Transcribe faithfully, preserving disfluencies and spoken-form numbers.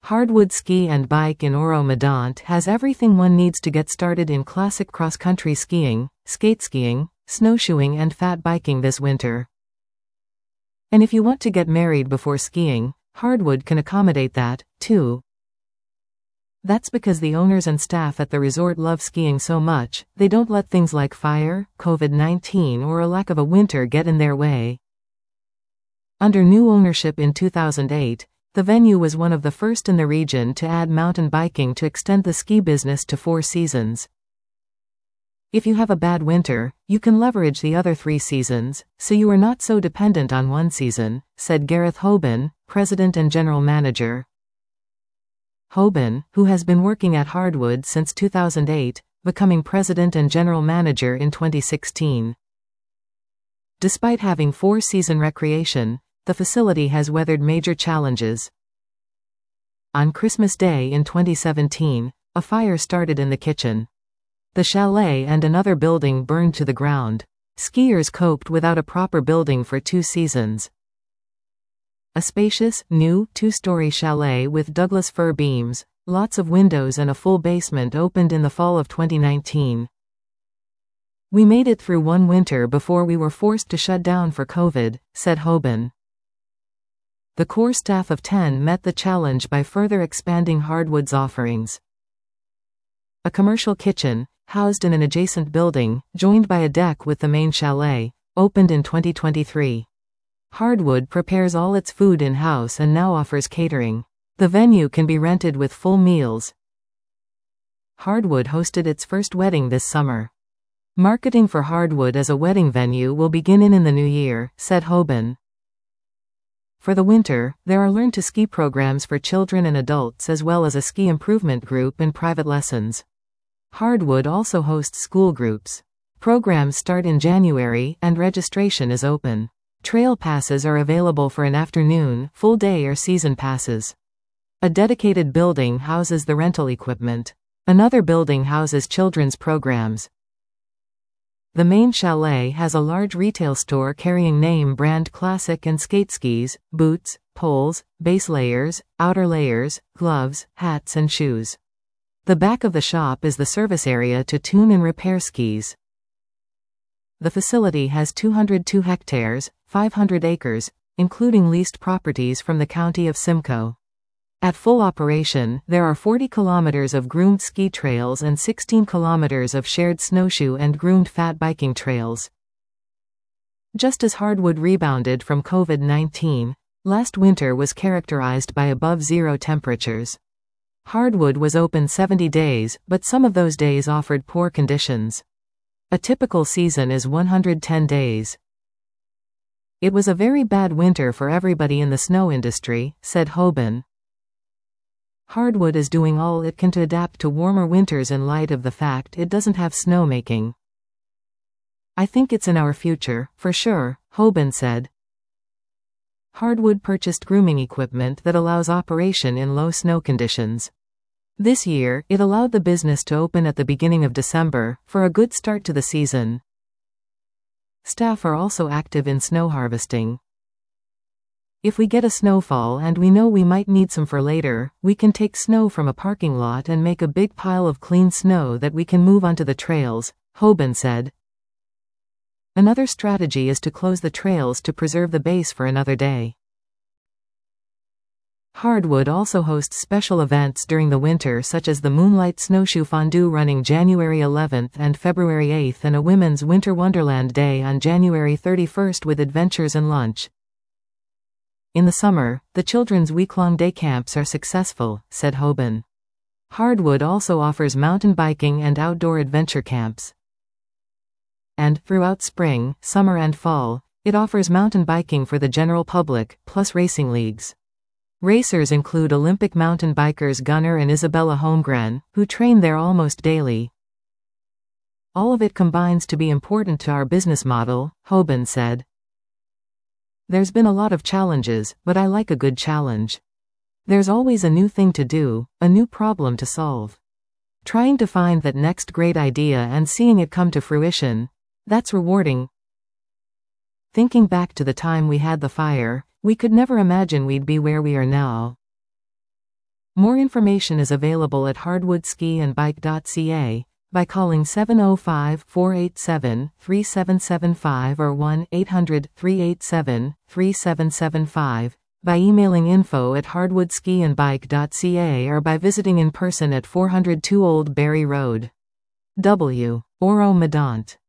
Hardwood Ski and Bike in Oro-Medonte has everything one needs to get started in classic cross-country skiing, skate skiing, snowshoeing and fat biking this winter. And if you want to get married before skiing, Hardwood can accommodate that, too. That's because the owners and staff at the resort love skiing so much, they don't let things like fire, COVID nineteen or a lack of a winter get in their way. Under new ownership in two thousand eight, the venue was one of the first in the region to add mountain biking to extend the ski business to four seasons. If you have a bad winter, you can leverage the other three seasons, so you are not so dependent on one season, said Gareth Hoban, president and general manager. Hoban, who has been working at Hardwood since two thousand eight, becoming president and general manager in twenty sixteen. Despite having four-season recreation, the facility has weathered major challenges. On Christmas Day in twenty seventeen, a fire started in the kitchen. The chalet and another building burned to the ground. Skiers coped without a proper building for two seasons. A spacious, new, two-story chalet with Douglas fir beams, lots of windows and a full basement opened in the fall of twenty nineteen. We made it through one winter before we were forced to shut down for COVID, said Hoban. The core staff of ten met the challenge by further expanding Hardwood's offerings. A commercial kitchen, housed in an adjacent building, joined by a deck with the main chalet, opened in twenty twenty-three. Hardwood prepares all its food in-house and now offers catering. The venue can be rented with full meals. Hardwood hosted its first wedding this summer. Marketing for Hardwood as a wedding venue will begin in, in the new year, said Hoban. For the winter, there are learn-to-ski programs for children and adults as well as a ski improvement group and private lessons. Hardwood also hosts school groups. Programs start in January and registration is open. Trail passes are available for an afternoon, full day or season passes. A dedicated building houses the rental equipment. Another building houses children's programs. The main chalet has a large retail store carrying name brand classic and skate skis, boots, poles, base layers, outer layers, gloves, hats and shoes. The back of the shop is the service area to tune and repair skis. The facility has two hundred two hectares, five hundred acres, including leased properties from the county of Simcoe. At full operation, there are forty kilometers of groomed ski trails and sixteen kilometers of shared snowshoe and groomed fat biking trails. Just as Hardwood rebounded from COVID nineteen, last winter was characterized by above-zero temperatures. Hardwood was open seventy days, but some of those days offered poor conditions. A typical season is one hundred ten days. It was a very bad winter for everybody in the snow industry, said Hoban. Hardwood is doing all it can to adapt to warmer winters in light of the fact it doesn't have snowmaking. I think it's in our future, for sure, Hoban said. Hardwood purchased grooming equipment that allows operation in low snow conditions. This year, it allowed the business to open at the beginning of December, for a good start to the season. Staff are also active in snow harvesting. If we get a snowfall and we know we might need some for later, we can take snow from a parking lot and make a big pile of clean snow that we can move onto the trails, Hoban said. Another strategy is to close the trails to preserve the base for another day. Hardwood also hosts special events during the winter such as the Moonlight Snowshoe Fondue running January eleventh and February eighth and a Women's Winter Wonderland Day on January thirty-first with adventures and lunch. In the summer, the children's week-long day camps are successful, said Hoban. Hardwood also offers mountain biking and outdoor adventure camps. And, throughout spring, summer and fall, it offers mountain biking for the general public, plus racing leagues. Racers include Olympic mountain bikers Gunnar and Isabella Holmgren, who train there almost daily. All of it combines to be important to our business model, Hoban said. There's been a lot of challenges, but I like a good challenge. There's always a new thing to do, a new problem to solve. Trying to find that next great idea and seeing it come to fruition, that's rewarding. Thinking back to the time we had the fire, we could never imagine we'd be where we are now. More information is available at hardwood ski and bike dot c a by calling seven oh five, four eight seven, three seven seven five or one eight hundred, three eight seven, three seven seven five, by emailing info at hardwood ski and bike dot c a or by visiting in person at four oh two Old Barry Road. W. Oro Medonte.